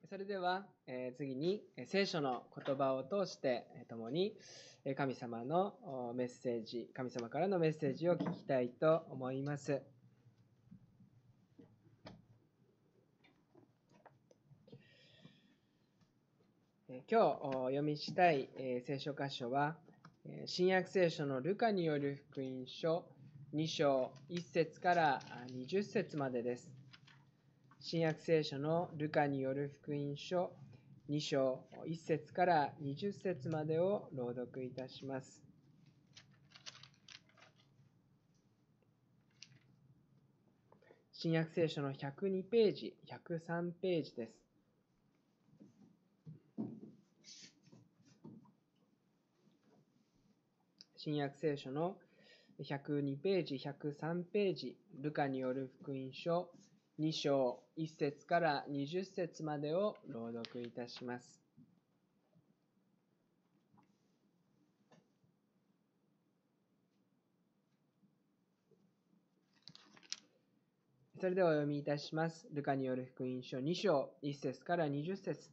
それでは、次に聖書の言葉を通して共に神様のメッセージ、神様からのメッセージを聞きたいと思います。今日お読みしたい聖書箇所は、新約聖書のルカによる福音書2章1節から20節までです。新約聖書のルカによる福音書2章1節から20節までを朗読いたします。新約聖書の102ページ、103ページです。新約聖書の102ページ、103ページ、ルカによる福音書2章1節から20節までを朗読いたします。それではお読みいたします。ルカによる福音書2章1節から20節。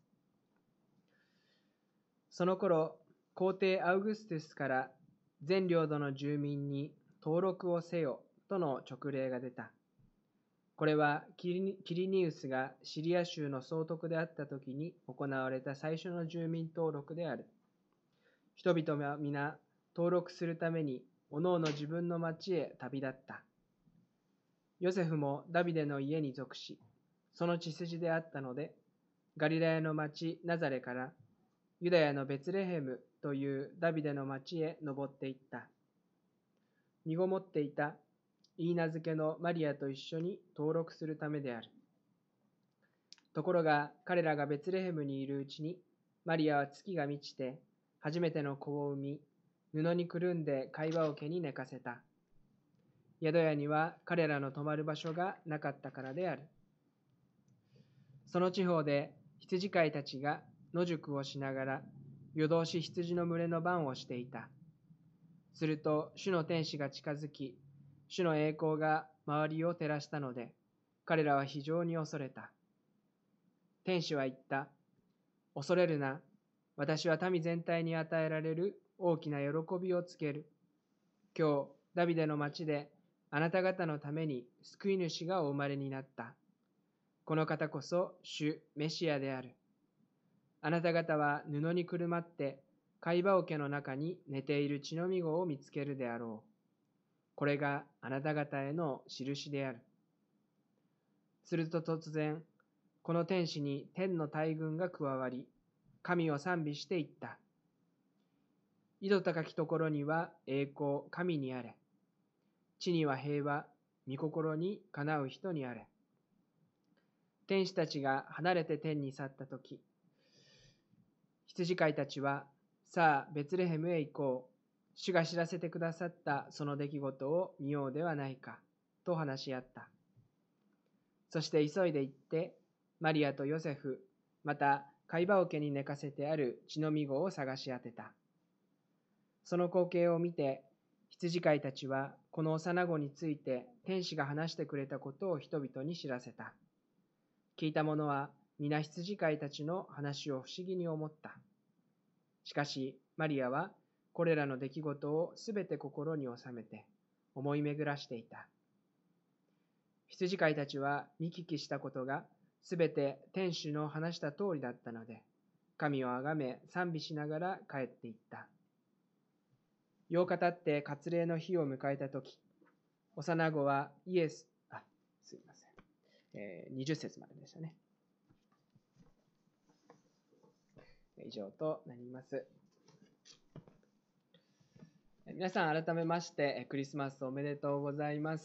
その頃、皇帝アウグストゥスから全領土の住民に登録をせよとの勅令が出た。これはキリニウスがシリア州の総督であった時に行われた最初の住民登録である。人々は皆登録するためにおのおの自分の町へ旅立った。ヨセフもダビデの家に属し、その血筋であったので、ガリラヤの町ナザレからユダヤのベツレヘムというダビデの町へ登っていった。身ごもっていたイーナ漬けのマリアと一緒に登録するためである。ところが彼らがベツレヘムにいるうちに、マリアは月が満ちて初めての子を産み、布にくるんで貝羽桶に寝かせた。宿屋には彼らの泊まる場所がなかったからである。その地方で羊飼いたちが野宿をしながら夜通し羊の群れの番をしていた。すると主の天使が近づき、主の栄光が周りを照らしたので、彼らは非常に恐れた。天使は言った。恐れるな。私は民全体に与えられる大きな喜びをつける。今日、ダビデの町であなた方のために救い主がお生まれになった。この方こそ主メシアである。あなた方は布にくるまって貝羽桶の中に寝ている血のみ子を見つけるであろう。これがあなた方への印である。すると突然、この天使に天の大軍が加わり、神を賛美していった。緯度高きところには栄光、神にあれ。地には平和、御心にかなう人にあれ。天使たちが離れて天に去ったとき、羊飼いたちは、さあ、ベツレヘムへ行こう。主が知らせてくださったその出来事を見ようではないか、と話し合った。そして急いで行って、マリアとヨセフ、また貝羽桶に寝かせてある血のみ子を探し当てた。その光景を見て、羊飼いたちはこの幼子について天使が話してくれたことを人々に知らせた。聞いた者は皆羊飼いたちの話を不思議に思った。しかしマリアはこれらの出来事をすべて心に収めて思い巡らしていた。羊飼いたちは見聞きしたことがすべて天使の話した通りだったので、神をあがめ賛美しながら帰っていった。8日経って割礼の日を迎えたとき、幼子はすいません。20節まででしたね。以上となります。皆さん改めましてクリスマスおめでとうございます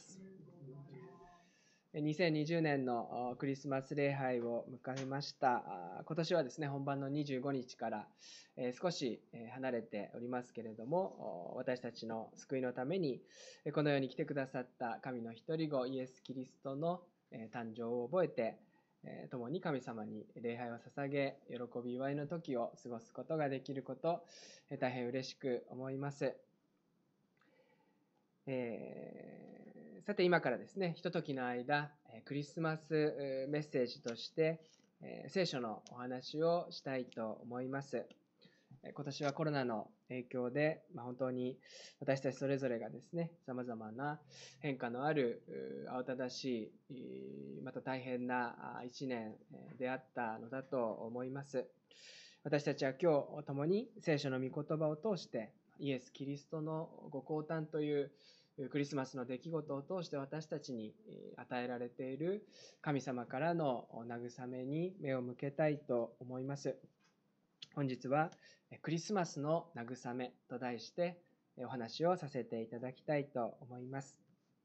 。2020年のクリスマス礼拝を迎えました。今年はですね、本番の25日から少し離れておりますけれども、私たちの救いのためにこの世に来てくださった神の一人子イエス・キリストの誕生を覚えて、共に神様に礼拝を捧げ、喜び祝いの時を過ごすことができること、大変嬉しく思います。さて今からですね、ひとときの間、クリスマスメッセージとして、 聖書のお話をしたいと思います。今年はコロナの影響で、本当に私たちそれぞれがですね、さまざまな変化のある慌ただしい、また大変な一年であったのだと思います。私たちは今日共に聖書の御言葉を通してイエス・キリストのご降誕というクリスマスの出来事を通して私たちに与えられている神様からの慰めに目を向けたいと思います。本日はクリスマスの慰めと題してお話をさせていただきたいと思います。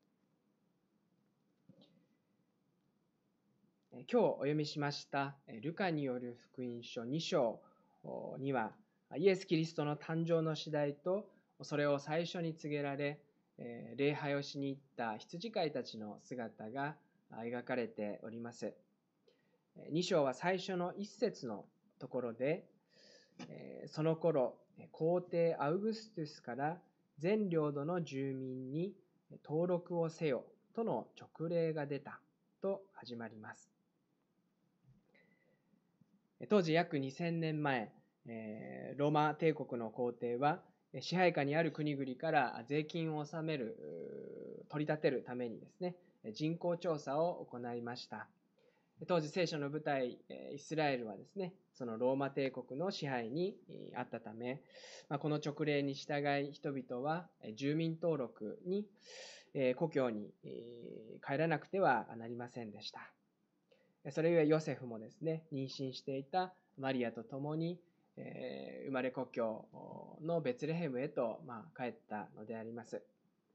今日お読みしましたルカによる福音書2章にはイエス・キリストの誕生の次第とそれを最初に告げられ礼拝をしに行った羊飼いたちの姿が描かれております。2章は最初の一節のところでその頃皇帝アウグストゥスから全領土の住民に登録をせよとの勅令が出たと始まります。当時約2000年前、ローマ帝国の皇帝は支配下にある国々から税金を納める、取り立てるためにですね、人口調査を行いました。当時聖書の舞台イスラエルはですね、そのローマ帝国の支配にあったため、この勅令に従い人々は住民登録に故郷に帰らなくてはなりませんでした。それゆえヨセフもですね、妊娠していたマリアと共に生まれ故郷のベツレヘムへと帰ったのであります。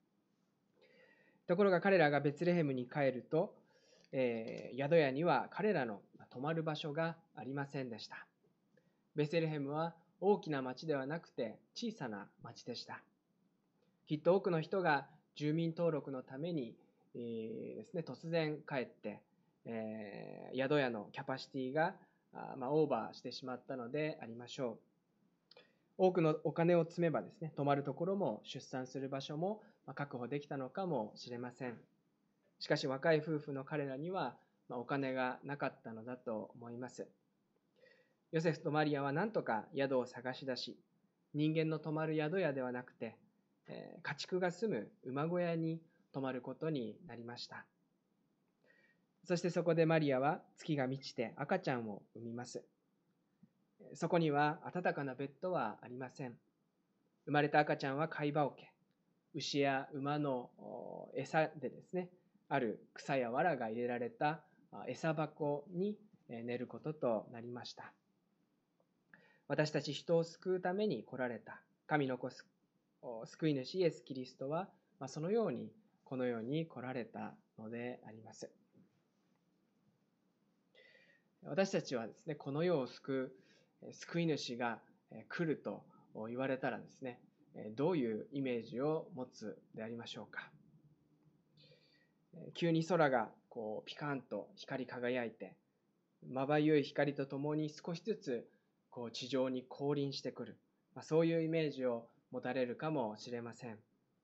ところが彼らがベツレヘムに帰ると、宿屋には彼らの泊まる場所がありませんでした。ベツレヘムは大きな町ではなくて小さな町でした。きっと多くの人が住民登録のためにですね、突然帰って、宿屋のキャパシティがオーバーしてしまったのでありましょう。多くのお金を積めばですね、泊まるところも出産する場所も確保できたのかもしれません。しかし若い夫婦の彼らにはお金がなかったのだと思います。ヨセフとマリアは何とか宿を探し出し、人間の泊まる宿屋ではなくて、家畜が住む馬小屋に泊まることになりました。そしてそこでマリアは月が満ちて赤ちゃんを産みます。そこには暖かなベッドはありません。生まれた赤ちゃんは飼い場桶、牛や馬の餌でですね、ある草や藁が入れられた餌箱に寝ることとなりました。私たち人を救うために来られた神の子救い主イエス・キリストは、そのようにこの世に来られたのであります。私たちはですね、この世を救う救い主が来ると言われたらですね、どういうイメージを持つでありましょうか。急に空がピカンと光り輝いて、まばゆい光とともに少しずつ地上に降臨してくる、そういうイメージを持たれるかもしれません。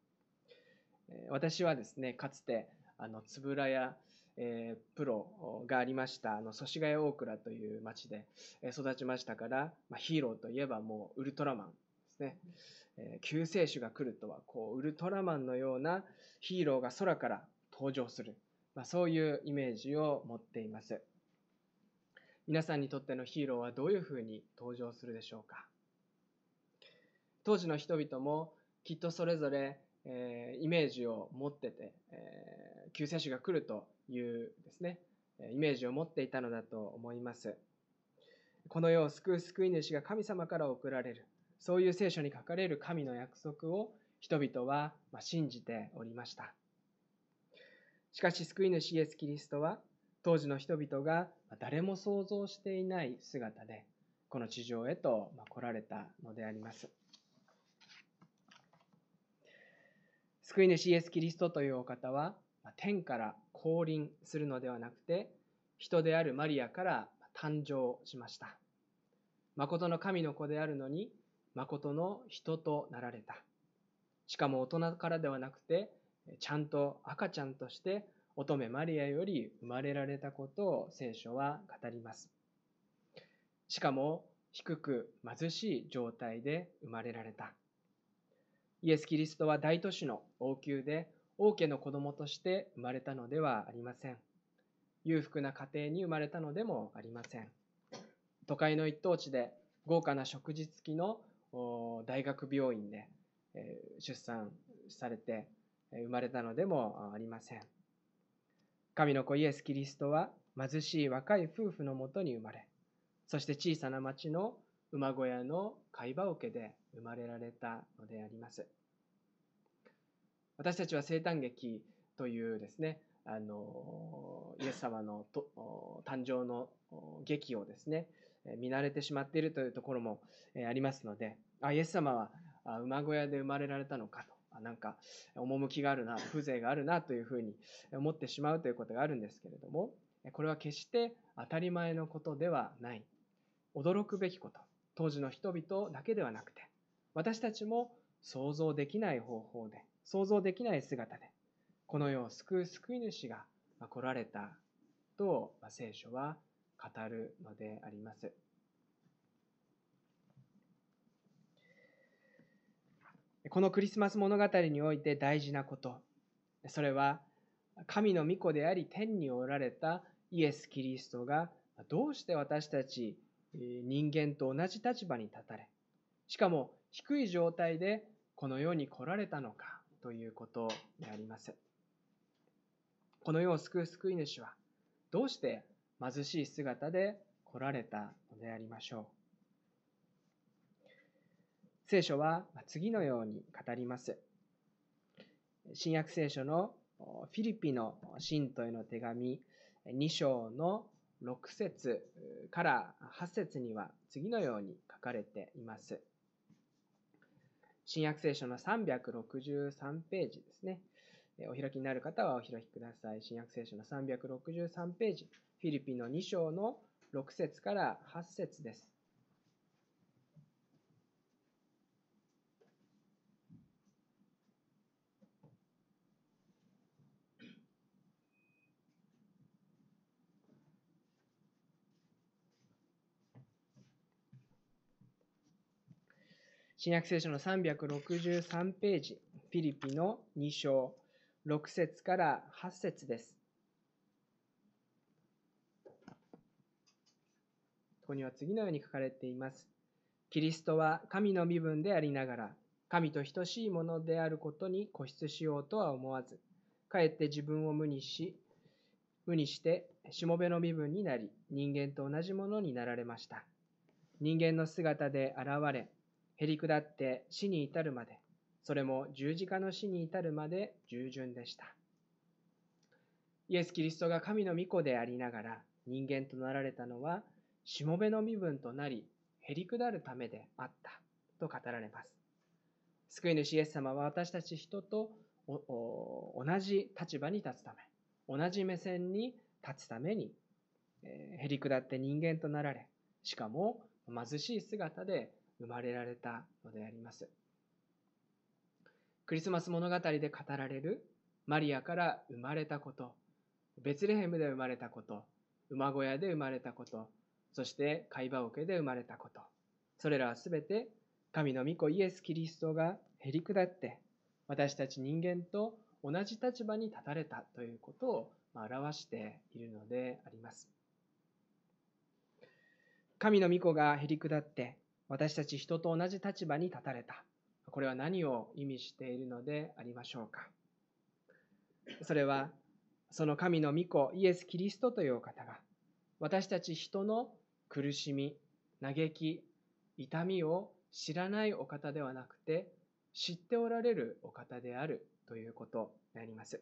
私はですね、かつてつぶらやプロがありました祖師ヶ谷大倉という町で育ちましたから、ヒーローといえばもうウルトラマンですね。救世主が来るとはウルトラマンのようなヒーローが空から登場する、そういうイメージを持っています。皆さんにとってのヒーローはどういうふうに登場するでしょうか。当時の人々もきっとそれぞれイメージを持ってて、救世主が来るというですね、イメージを持っていたのだと思います。この世を救う救い主が神様から送られる、そういう聖書に書かれる神の約束を人々は信じておりました。しかし救い主イエス・キリストは当時の人々が誰も想像していない姿でこの地上へと来られたのであります。救い主イエス・キリストというお方は天から降臨するのではなくて、人であるマリアから誕生しました。誠の神の子であるのに誠の人となられた。しかも大人からではなくて、ちゃんと赤ちゃんとして乙女マリアより生まれられたことを聖書は語ります。 しかも低く貧しい状態で生まれられた。イエス・キリストは大都市の王宮で王家の子供として生まれたのではありません。裕福な家庭に生まれたのでもありません。都会の一等地で豪華な食事付きの大学病院で出産されて生まれたのでもありません。神の子イエス・キリストは貧しい若い夫婦のもとに生まれ、そして小さな町の馬小屋の飼い葉桶で生まれられたのであります。私たちは生誕劇というですね、イエス様の誕生の劇をですね、見慣れてしまっているというところもありますので、イエス様は馬小屋で生まれられたのかと、なんか趣があるな、風情があるなというふうに思ってしまうということがあるんですけれども、これは決して当たり前のことではない。驚くべきこと。当時の人々だけではなくて、私たちも想像できない方法で、想像できない姿で、この世を救う救い主が来られたと聖書は語るのであります。このクリスマス物語において大事なこと、それは神の御子であり天におられたイエス・キリストがどうして私たち人間と同じ立場に立たれ、しかも低い状態でこの世に来られたのかということであります。この世を救う救い主はどうして貧しい姿で来られたのでありましょう。聖書は次のように語ります。新約聖書のフィリピの信徒への手紙2章の6節から8節には次のように書かれています。新約聖書の363ページですね。お開きになる方はお開きください。新約聖書の363ページ、フィリピの2章の6節から8節です。新約聖書の363ページ、フィリピの2章6節から8節です。ここには次のように書かれています。キリストは神の身分でありながら、神と等しいものであることに固執しようとは思わず、かえって自分を無にして、しもべの身分になり、人間と同じものになられました。人間の姿で現れ、へり下って死に至るまで、それも十字架の死に至るまで従順でした。イエス・キリストが神の御子でありながら人間となられたのは、しもべの身分となり、へり下るためであったと語られます。救い主イエス様は私たち人と同じ立場に立つため、同じ目線に立つために、へり下って人間となられ、しかも貧しい姿で生まれられたのであります。クリスマス物語で語られるマリアから生まれたこと、ベツレヘムで生まれたこと、馬小屋で生まれたこと、そして飼い葉桶で生まれたこと、それらはすべて神の御子イエス・キリストがへり下って私たち人間と同じ立場に立たれたということを表しているのであります。神の御子がへり下って私たち人と同じ立場に立たれた。これは何を意味しているのでありましょうか。それはその神の御子イエス・キリストというお方が私たち人の苦しみ、嘆き、痛みを知らないお方ではなくて知っておられるお方であるということであります。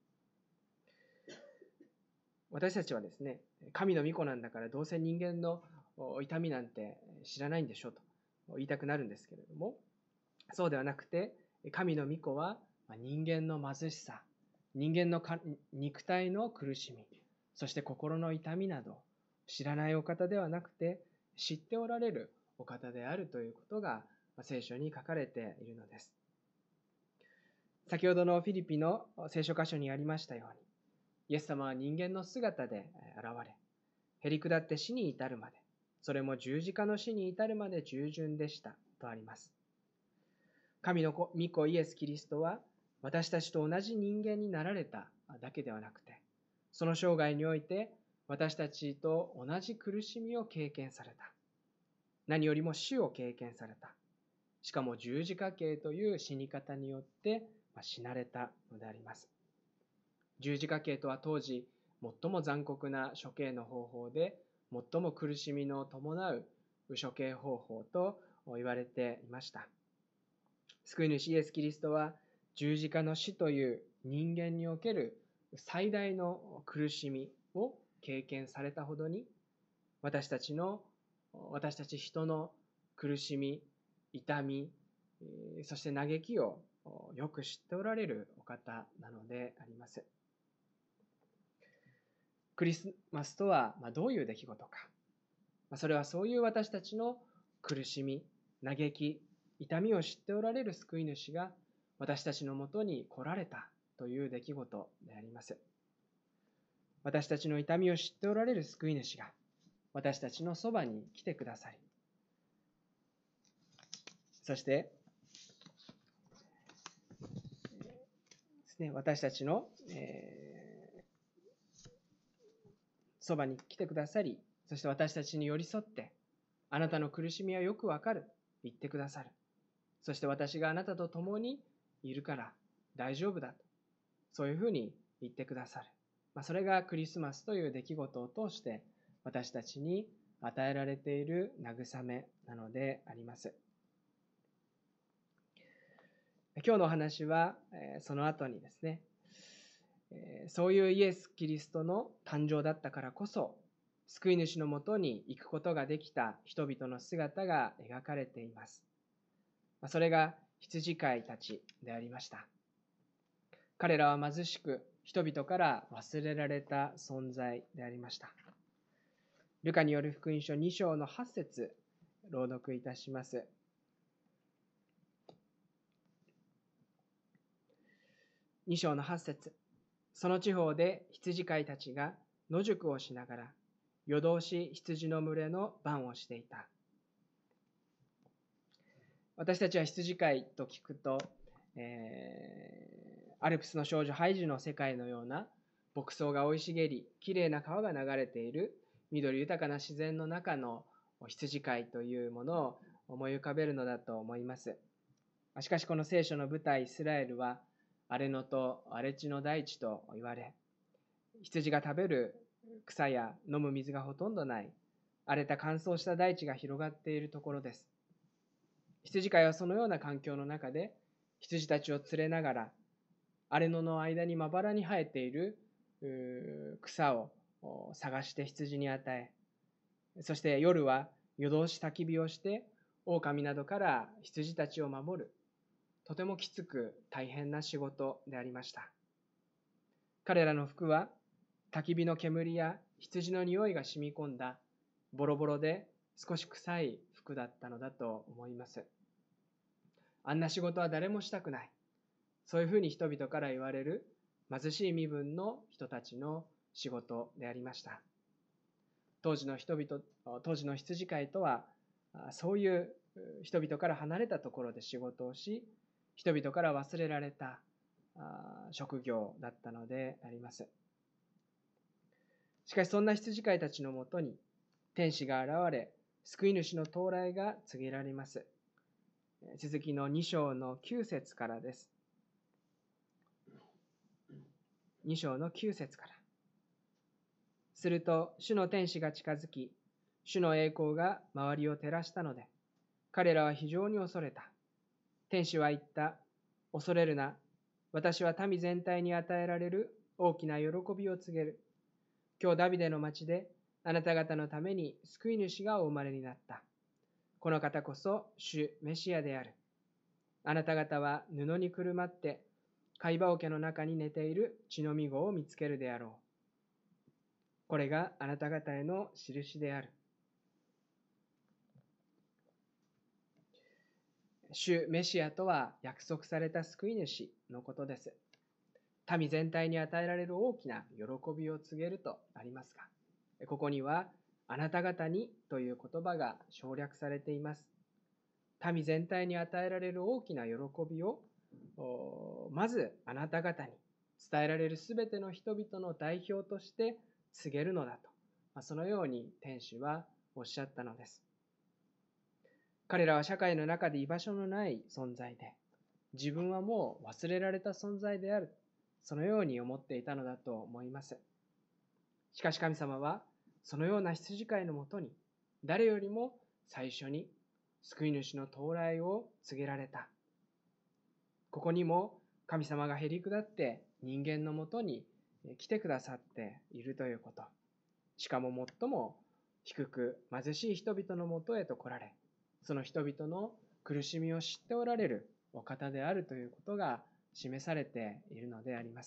私たちはですね、神の御子なんだからどうせ人間の痛みなんて知らないんでしょと言いたくなるんですけれども、そうではなくて、神の御子は人間の貧しさ、人間の肉体の苦しみ、そして心の痛みなど知らないお方ではなくて知っておられるお方であるということが聖書に書かれているのです。先ほどのフィリピの聖書箇所にありましたように、イエス様は人間の姿で現れ、へり下って死に至るまで、 それも十字架の死に至るまで従順でしたとあります。神の御子イエス・キリストは私たちと同じ人間になられただけではなくて、その生涯において私たちと同じ苦しみを経験された。何よりも死を経験された。しかも十字架刑という死に方によって死なれたのであります。十字架刑とは当時最も残酷な処刑の方法で、最も苦しみの伴う処刑方法と言われていました。救い主イエス・キリストは十字架の死という人間における最大の苦しみを経験されたほどに、私たち人の苦しみ、痛み、そして嘆きをよく知っておられるお方なのであります。クリスマスとはどういう出来事か。それはそういう私たちの苦しみ、嘆き、痛みを知っておられる救い主が私たちのもとに来られたという出来事であります。私たちの痛みを知っておられる救い主が私たちのそばに来てくださり、そしてですね、私たちのそばに来てくださり、そして私たちに寄り添って、あなたの苦しみはよくわかると言ってくださる。そして私があなたと共にいるから大丈夫だと、そういうふうに言ってくださる。それがクリスマスという出来事を通して私たちに与えられている慰めなのであります。今日のお話はその後にですね、そういうイエス・キリストの誕生だったからこそ、救い主のもとに行くことができた人々の姿が描かれています。それが羊飼いたちでありました。彼らは貧しく、人々から忘れられた存在でありました。ルカによる福音書2章の8節、朗読いたします。2章の8節。その地方で羊飼いたちが野宿をしながら、夜通し羊の群れの番をしていた。私たちは羊飼いと聞くと、アルプスの少女ハイジの世界のような牧草が生い茂り、きれいな川が流れている緑豊かな自然の中の羊飼いというものを思い浮かべるのだと思います。しかしこの聖書の舞台イスラエルは荒れ野と荒れ地の大地と言われ、羊が食べる草や飲む水がほとんどない荒れた乾燥した大地が広がっているところです。羊飼いはそのような環境の中で羊たちを連れながら、荒れ野の間にまばらに生えている草を探して羊に与え、そして夜は夜通し焚き火をして狼などから羊たちを守る、とてもきつく大変な仕事でありました。彼らの服は焚き火の煙や羊の匂いが染み込んだボロボロで少し臭い服だったのだと思います。あんな仕事は誰もしたくない。そういうふうに人々から言われる貧しい身分の人たちの仕事でありました。当時の羊飼いとは、そういう人々から離れたところで仕事をし、人々から忘れられた職業だったのであります。しかしそんな羊飼いたちのもとに天使が現れ、救い主の到来が告げられます。続きの2章の9節からです。2章の9節から。すると主の天使が近づき、主の栄光が周りを照らしたので、彼らは非常に恐れた。天使は言った。恐れるな。私は民全体に与えられる大きな喜びを告げる。今日ダビデの町であなた方のために救い主がお生まれになった。この方こそ主メシアである。あなた方は布にくるまって貝羽桶の中に寝ている血のみ子を見つけるであろう。これがあなた方への印である。主メシアとは約束された救い主のことです。民全体に与えられる大きな喜びを告げるとありますが、ここにはあなた方にという言葉が省略されています。民全体に与えられる大きな喜びを、まずあなた方に伝えられるすべての人々の代表として告げるのだと、そのように天使はおっしゃったのです。彼らは社会の中で居場所のない存在で、自分はもう忘れられた存在である、そのように思っていたのだと思います。しかし神様は、そのような羊飼いのもとに、誰よりも最初に救い主の到来を告げられた。ここにも神様がへり下って人間のもとに来てくださっているということ。しかも最も低く貧しい人々のもとへと来られ、その人々の苦しみを知っておられるお方であるということが示されているのであります。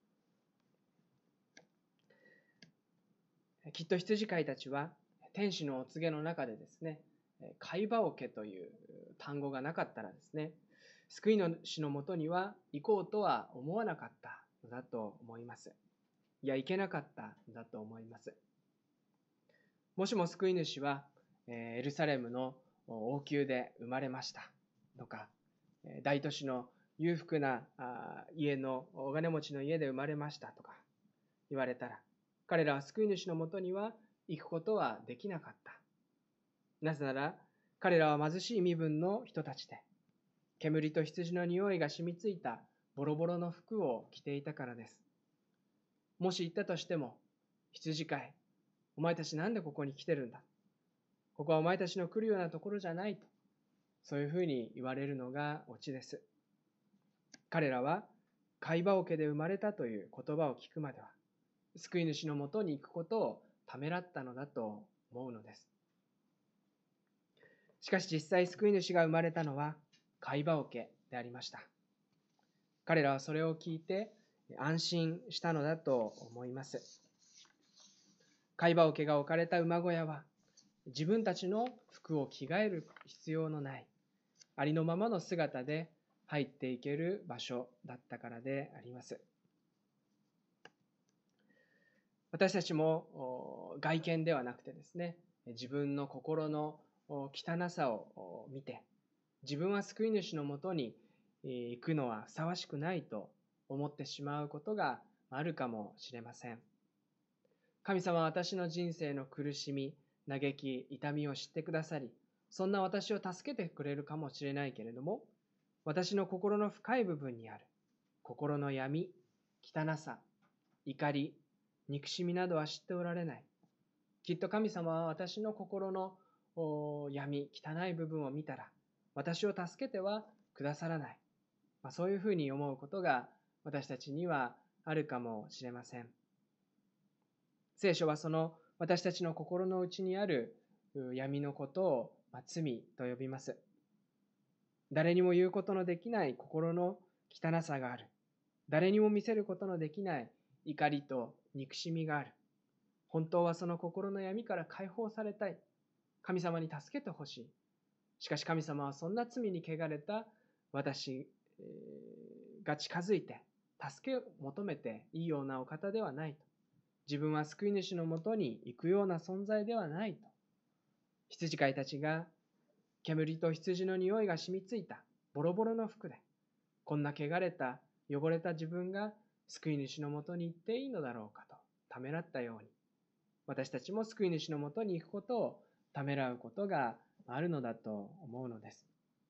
きっと羊飼いたちは天使のお告げの中でですね、貝羽桶という単語がなかったらですね、救い主のもとには行こうとは思わなかったのだと思います。いや、行けなかったのだと思います。もしも救い主はエルサレムの王宮で生まれましたとか、大都市の裕福な家のお金持ちの家で生まれましたとか言われたら、彼らは救い主のもとには行くことはできなかった。なぜなら彼らは貧しい身分の人たちで、煙と羊の匂いが染みついたボロボロの服を着ていたからです。もし行ったとしても、羊飼い、お前たちなんでここに来てるんだ、ここはお前たちの来るようなところじゃないと、そういうふうに言われるのがオチです。彼らは貝羽桶で生まれたという言葉を聞くまでは、救い主のもとに行くことをためらったのだと思うのです。しかし実際救い主が生まれたのは貝羽桶でありました。彼らはそれを聞いて安心したのだと思います。貝羽桶が置かれた馬小屋は、自分たちの服を着替える必要のないありのままの姿で入っていける場所だったからであります。私たちも外見ではなくてですね、自分の心の汚さを見て、自分は救い主のもとに行くのはふさわしくないと思ってしまうことがあるかもしれません。神様は私の人生の苦しみ、嘆き、痛みを知ってくださり、そんな私を助けてくれるかもしれないけれども、私の心の深い部分にある心の闇、汚さ、怒り、憎しみなどは知っておられない。きっと神様は私の心の闇、汚い部分を見たら、私を助けてはくださらない。そういうふうに思うことが私たちにはあるかもしれません。聖書はその私たちの心の内にある闇のことを罪と呼びます。誰にも言うことのできない心の汚さがある。誰にも見せることのできない怒りと憎しみがある。本当はその心の闇から解放されたい。神様に助けてほしい。しかし神様はそんな罪に汚れた私が近づいて助けを求めていいようなお方ではないと。自分は救い主のもとに行くような存在ではないと。羊飼いたちが煙と羊の匂いが染みついたボロボロの服で、こんな汚れた汚れた自分が救い主のもとに行っていいのだろうかとためらったように、私たちも救い主のもとに行くことをためらうことがあるのだと思うのです。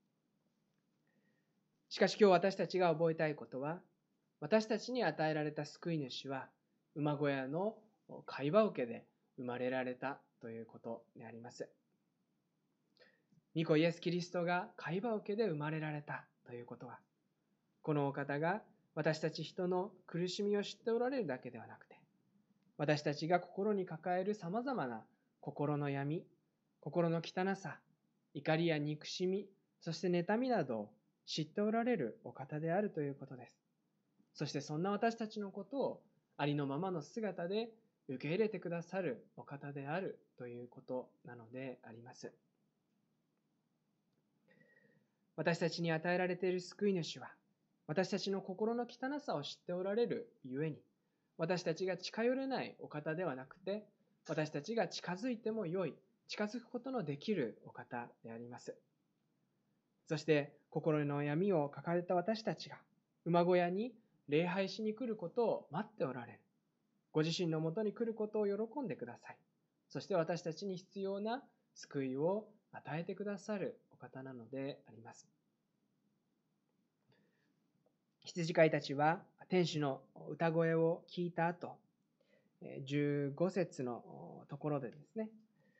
しかし今日私たちが覚えたいことは、私たちに与えられた救い主は馬小屋の貝羽桶で生まれられたということであります。御子イエス・キリストが貝羽桶で生まれられたということは、このお方が私たち人の苦しみを知っておられるだけではなくて、私たちが心に抱えるさまざまな心の闇、心の汚さ、怒りや憎しみ、そして妬みなどを知っておられるお方であるということです。そしてそんな私たちのことをありのままの姿で受け入れてくださるお方であるということなのであります。私たちに与えられている救い主は、私たちの心の汚さを知っておられるゆえに、私たちが近寄れないお方ではなくて、 私たちが近づいてもよい、近づくことのできるお方であります。そして心の闇を抱えた私たちが馬小屋に礼拝しに来ることを待っておられる。ご自身のもとに来ることを喜んでください。そして私たちに必要な救いを与えてくださるお方なのであります。羊飼いたちは天使の歌声を聞いた後、15節のところでですね、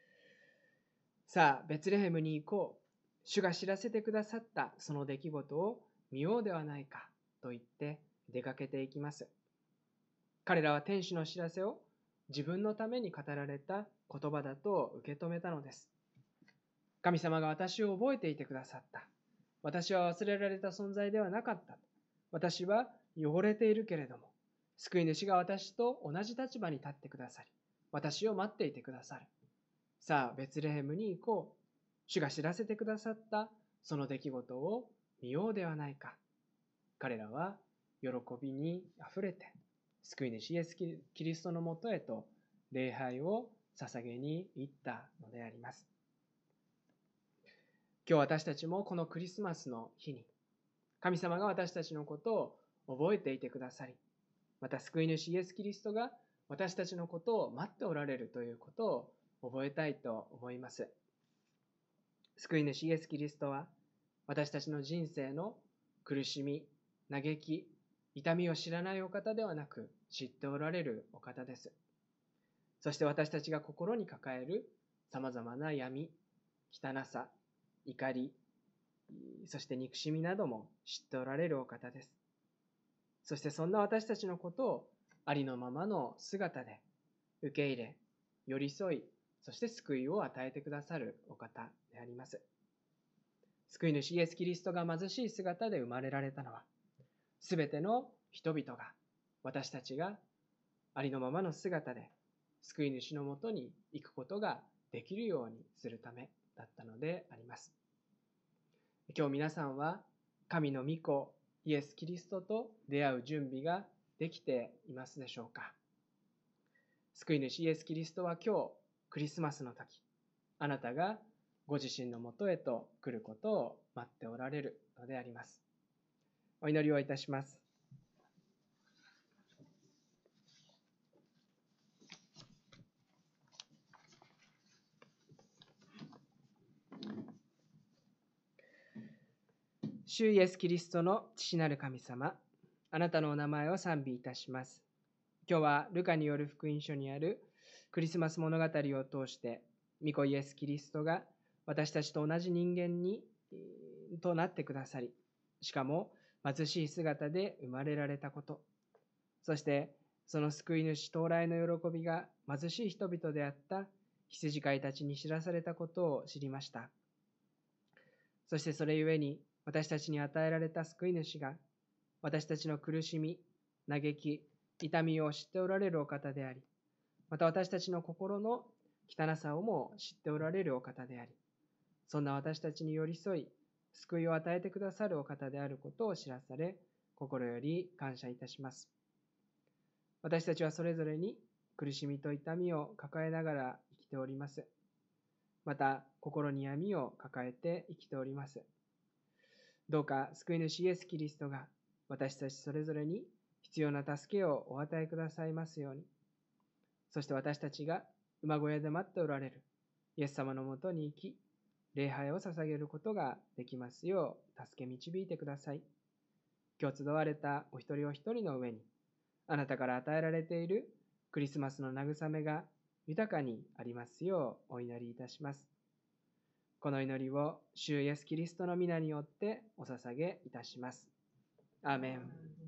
さあ、ベツレヘムに行こう。主が知らせてくださったその出来事を見ようではないかと言って出かけていきます。彼らは天使の知らせを自分のために語られた言葉だと受け止めたのです。神様が私を覚えていてくださった。私は忘れられた存在ではなかった。私は汚れているけれども、救い主が私と同じ立場に立ってくださり、私を待っていてくださる。さあ、ベツレヘムに行こう。主が知らせてくださったその出来事を見ようではないか。彼らは喜びにあふれて、救い主イエス・キリストのもとへと礼拝を捧げに行ったのであります。今日私たちもこのクリスマスの日に、神様が私たちのことを覚えていてくださり、また救い主イエス・キリストが私たちのことを待っておられるということを覚えたいと思います。救い主イエス・キリストは私たちの人生の苦しみ、嘆き、痛みを知らないお方ではなく知っておられるお方です。そして私たちが心に抱えるさまざまな闇、汚さ、怒り、そして憎しみなども知っておられるお方です。そしてそんな私たちのことをありのままの姿で受け入れ、寄り添い、そして救いを与えてくださるお方であります。救い主イエス・キリストが貧しい姿で生まれられたのは、すべての人々が、私たちがありのままの姿で救い主のもとに行くことができるようにするためだったのであります。今日皆さんは神の御子イエス・キリストと出会う準備ができていますでしょうか。救い主イエス・キリストは今日クリスマスの時、あなたがご自身のもとへと来ることを待っておられるのであります。お祈りをいたします。主イエス・キリストの父なる神様、あなたのお名前を賛美いたします。今日はルカによる福音書にあるクリスマス物語を通して、御子イエス・キリストが私たちと同じ人間となってくださり、しかも貧しい姿で生まれられたこと、そしてその救い主到来の喜びが貧しい人々であった羊飼いたちに知らされたことを知りました。そしてそれゆえに私たちに与えられた救い主が私たちの苦しみ、嘆き、痛みを知っておられるお方であり、また私たちの心の汚さをも知っておられるお方であり、そんな私たちに寄り添い、救いを与えてくださるお方であることを知らされ、心より感謝いたします。私たちはそれぞれに苦しみと痛みを抱えながら生きております。また、心に闇を抱えて生きております。どうか救い主イエス・キリストが私たちそれぞれに必要な助けをお与えくださいますように。そして私たちが馬小屋で待っておられるイエス様のもとに行き、礼拝を捧げることができますよう助け導いてください。今日集われたお一人お一人の上に、あなたから与えられているクリスマスの慰めが豊かにありますようお祈りいたします。この祈りを主イエス・キリストの皆によってお捧げいたします。アーメン。